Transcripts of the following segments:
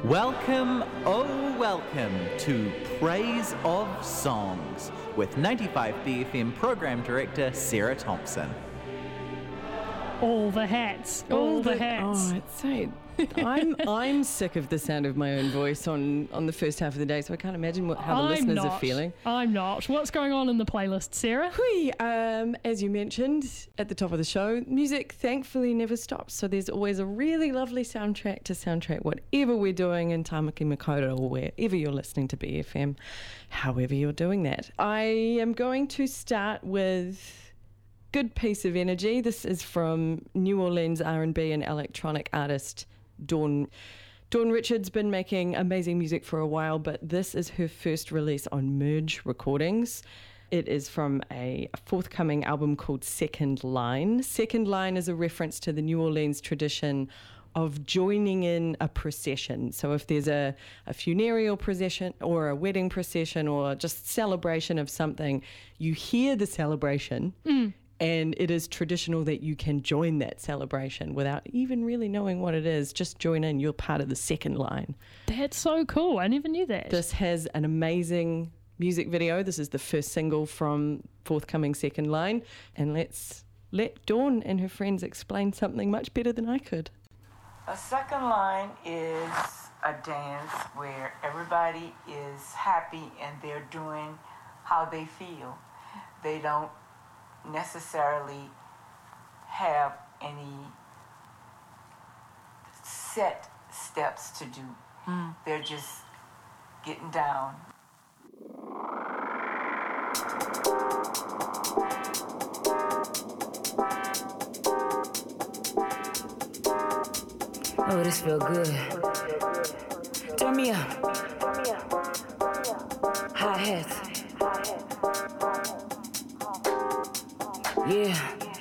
Welcome, oh welcome to Praise of Songs with 95BFM Program Director Sarah Thompson. All the hats. All the hats. Oh, it's so... I'm sick of the sound of my own voice on the first half of the day, so I can't imagine how the listeners are feeling. I'm not. What's going on in the playlist, Sarah? As you mentioned at the top of the show, music thankfully never stops. So there's always a really lovely soundtrack to soundtrack whatever we're doing in Tamaki Makaurau or wherever you're listening to BFM, however you're doing that. I am going to start with good piece of energy. This is from New Orleans R&B and electronic artist Dawn. Dawn Richards been making amazing music for a while, but this is her first release on Merge Recordings. It is from a forthcoming album called Second Line. Second Line is a reference to the New Orleans tradition of joining in a procession. So if there's a funereal procession or a wedding procession or just celebration of something, you hear the celebration. And it is traditional that you can join that celebration without even really knowing what it is. Just join in. You're part of the second line. That's so cool. I never knew that. This has an amazing music video. This is the first single from forthcoming Second Line. And let's let Dawn and her friends explain something much better than I could. A second line is a dance where everybody is happy and they're doing how they feel. They don't necessarily have any set steps to do. They're just getting down. Oh, this feel good. Turn me up. Hi-hats. Yeah.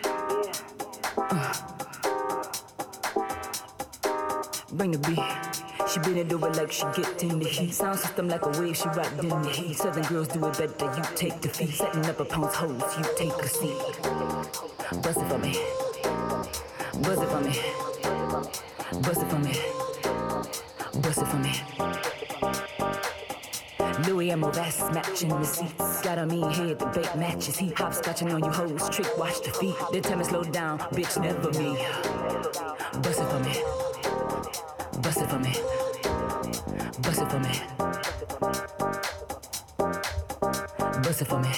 Bring the beat. She bend it over like she get in the heat. Sound system like a wave, she rocked in the heat. Southern girls do it better, you take the feet. Setting up a pound's hoes, you take a seat. Bust it for me. Bust it for me. Bust it for me. Bust it for me. Louis and Movass matching receipts. Got a mean head, the bait matches. He hopscotching on you hoes, trick watch the feet. They tell me slow down, bitch never me. Bust it for me. Bust it for me. Bust it for me. Bust it for me.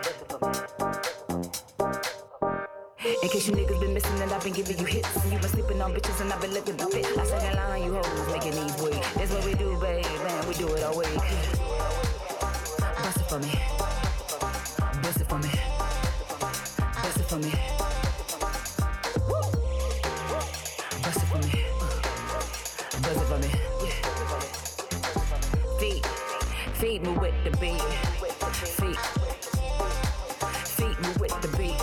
In case you niggas been missing and I've been giving you hits. And you been sleeping on bitches and I've been looking for fit. I second line, you hoes making these wait. That's what we do, babe, man, we do it all week. Bust it for me. Bust it for me. Bust it for me. Bust it for me. Bust it for me. Feed me with the beat. Feed me with the beat.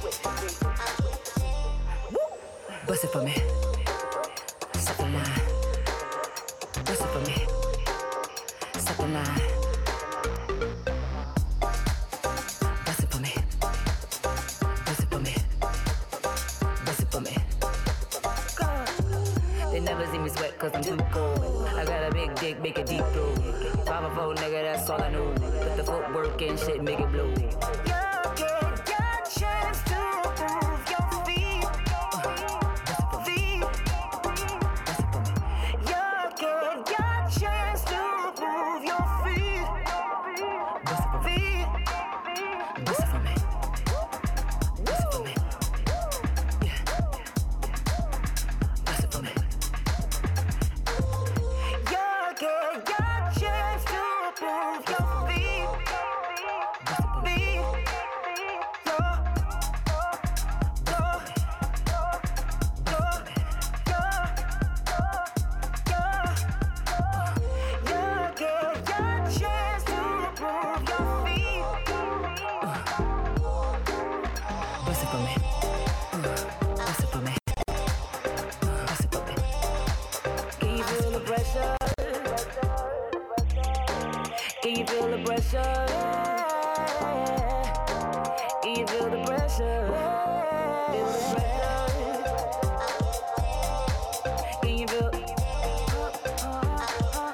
Bust it for me. Second line. Bust it for me. Second line. Bust it for me. Bust it for me. Bust it for me. They never see me sweat cause I'm too cold. I got a big dick, make it deep throw. 5'4", nigga, that's all I know. Put the footwork and shit, make it blow. Can you feel the pressure? Can you feel the pressure? Feel the pressure. Can you feel?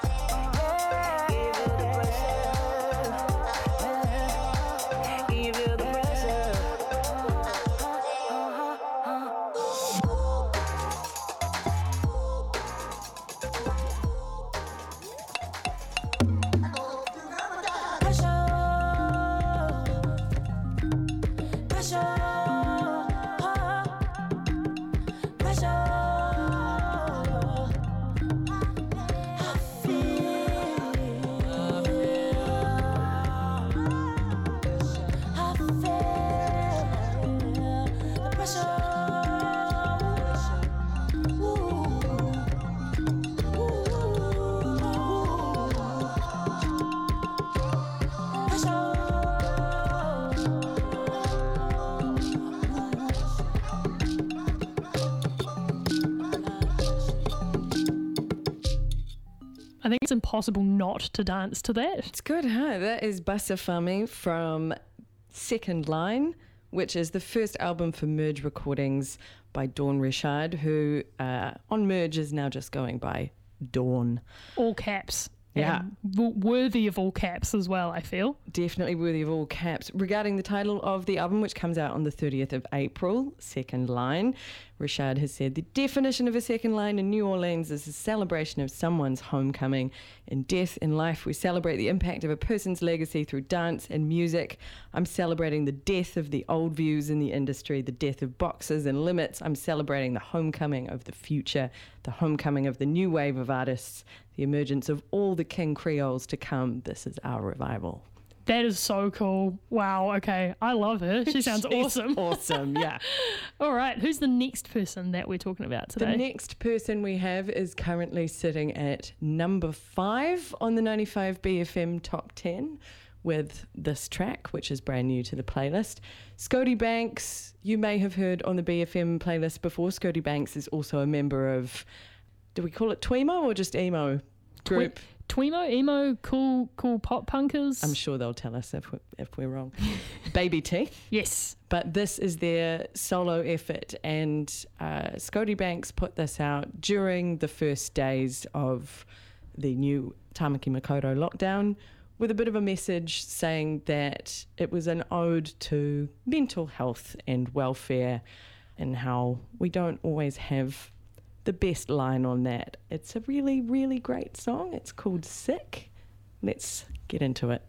I think it's impossible not to dance to that. It's good, huh? That is Basafami from Second Line, which is the first album for Merge Recordings by Dawn Richard, who on Merge is now just going by Dawn. All caps. Yeah. And worthy of all caps as well, I feel. Definitely worthy of all caps. Regarding the title of the album, which comes out on the 30th of April, Second Line, Richard has said the definition of a second line in New Orleans is a celebration of someone's homecoming. In death, in life, we celebrate the impact of a person's legacy through dance and music. I'm celebrating the death of the old views in the industry, the death of boxes and limits. I'm celebrating the homecoming of the future, the homecoming of the new wave of artists, the emergence of all the King Creoles to come. This is our revival. That is so cool. Wow, okay. I love her. She sounds awesome. Awesome, yeah. All right, who's the next person that we're talking about today? The next person we have is currently sitting at number 5 on the 95BFM Top 10 with this track, which is brand new to the playlist. Scody Banks, you may have heard on the BFM playlist before. Scody Banks is also a member of, do we call it Twemo or just emo group? Twemo, emo, cool pop punkers. I'm sure they'll tell us if we're wrong. Baby Teeth. Yes. But this is their solo effort, and Scody Banks put this out during the first days of the new Tamaki Makaurau lockdown, with a bit of a message saying that it was an ode to mental health and welfare, and how we don't always have the best line on that. It's a really, really great song. It's called Sick. Let's get into it.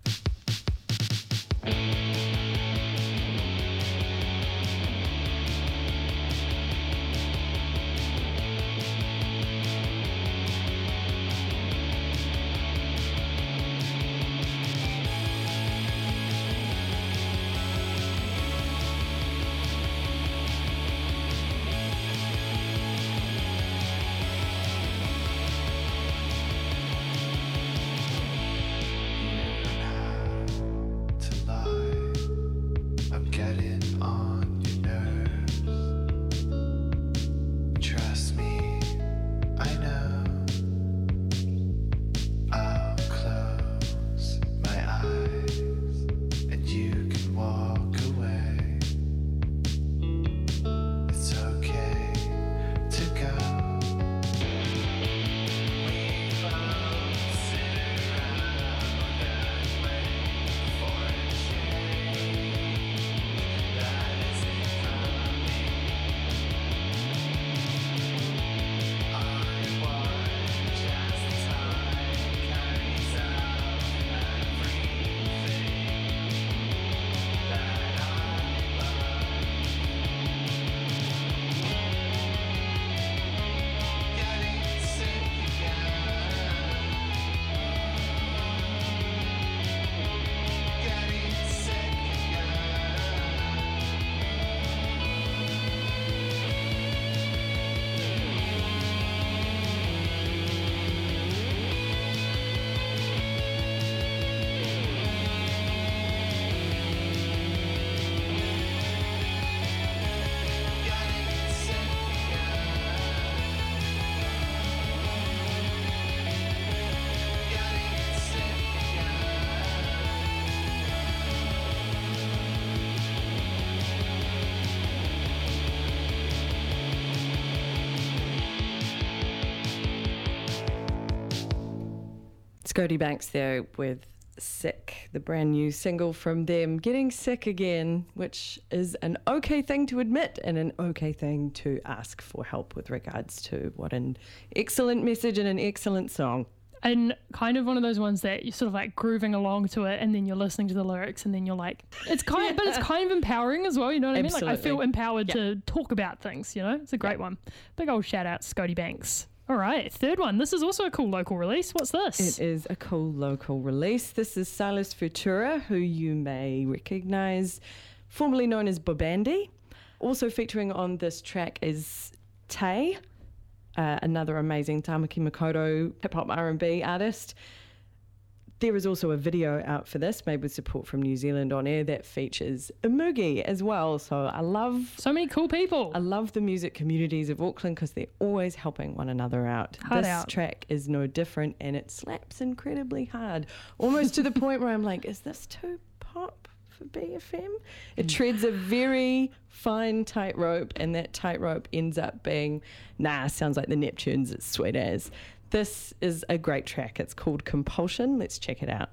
Scody Banks there with Sick, the brand new single from them, Getting Sick Again, which is an okay thing to admit and an okay thing to ask for help with regards to. What an excellent message and an excellent song. And kind of one of those ones that you're sort of like grooving along to it, and then you're listening to the lyrics, and then you're like, it's kind but it's kind of empowering as well, you know what I mean? Like, I feel empowered to talk about things, you know? It's a great one. Big old shout out, Scody Banks. All right, third one. This is also a cool local release. What's this? It is a cool local release. This is Silas Futura, who you may recognise, formerly known as Bobandi. Also featuring on this track is Tay, another amazing Tamaki Makaurau hip-hop R&B artist. There is also a video out for this, made with support from New Zealand On Air, that features Imugi as well. So I love... So many cool people. I love the music communities of Auckland because they're always helping one another out. This track is no different, and it slaps incredibly hard, almost to the point where I'm like, is this too pop for BFM? It treads a very fine tightrope, and that tightrope ends up being, sounds like the Neptunes, it's sweet as. This is a great track. It's called Compulsion. Let's check it out.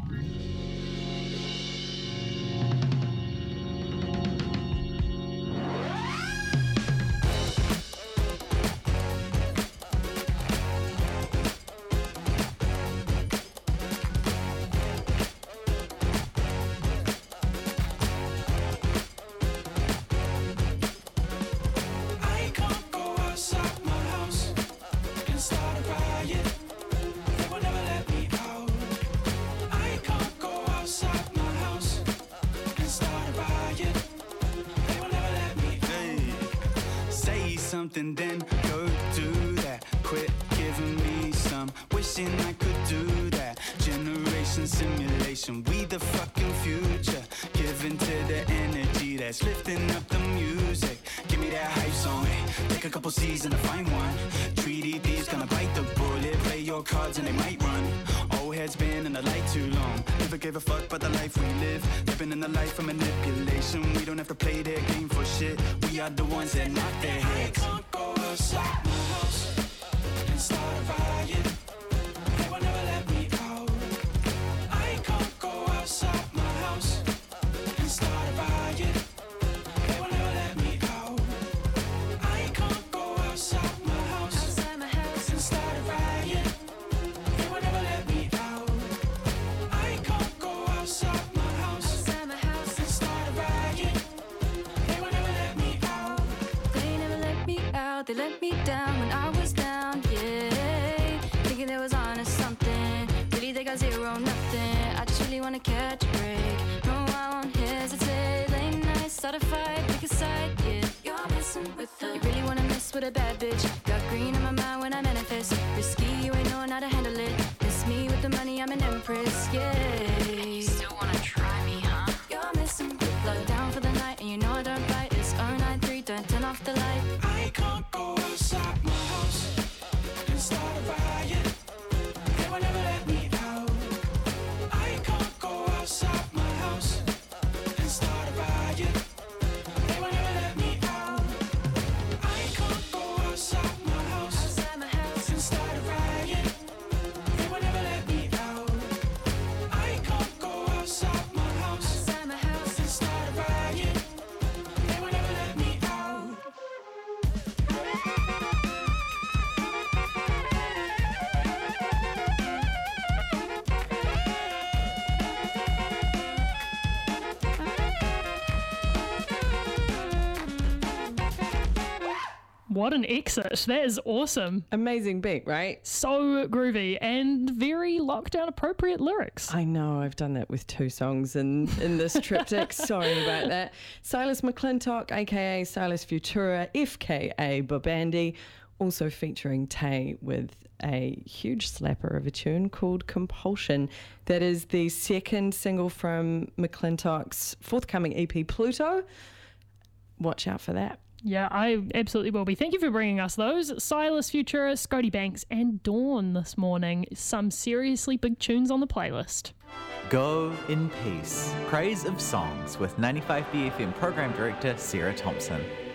Then go do that. Quit giving me some, wishing I could do that. Generation simulation, we the fucking future. Giving to the energy that's lifting up the music. Give me that hype song, take a couple C's and a fine one. Treaty thieves gonna bite the bullet, play your cards and they might run. Old heads been in the light too long, never gave a fuck about the life we live. Living in the life of manipulation, we don't have to play their game for shit. We are the ones that knock their heads. I can't go outside my house and start a riot. They will never let me out. I can't go outside my house and start a riot. They will never let me out. I can't go outside my house and start a riot. They will never let me out. I can't go outside my house and start a riot. They will never let me out. They never let me out. They let me down when I was down, yeah. Thinking they was on to something. Really they got zero, nothing. I just really wanna catch a break. No, I won't hesitate. Late nights, start a fight, pick a side, yeah. You're messing with them. You really wanna mess with a bad bitch. Got green on my mind when I manifest. Risky, you ain't knowing how to handle it. Miss me with the money, I'm an empress, yeah. You still wanna try me, huh? You're messing with love. Down for the night, and you know I don't bite. It's 093, don't turn off the light. I can't go outside my house and start a riot. They will never let me out. I can't go outside my house and start a riot. They will never let me out. I can't go outside my house and start a riot. They will never let me out. I can't go outside my house and start a riot. They will never let me out. What an exit. That is awesome. Amazing beat, right? So groovy and very lockdown appropriate lyrics. I know, I've done that with 2 songs in this triptych. Sorry about that. Silas McClintock, aka Silas Futura, FKA Bobandi, also featuring Tay with a huge slapper of a tune called Compulsion. That is the second single from McClintock's forthcoming EP Pluto. Watch out for that. Yeah, I absolutely will be. Thank you for bringing us those. Silas Futura, Scotty Banks and Dawn this morning. Some seriously big tunes on the playlist. Go in peace. Praise of Songs with 95BFM Program Director Sarah Thompson.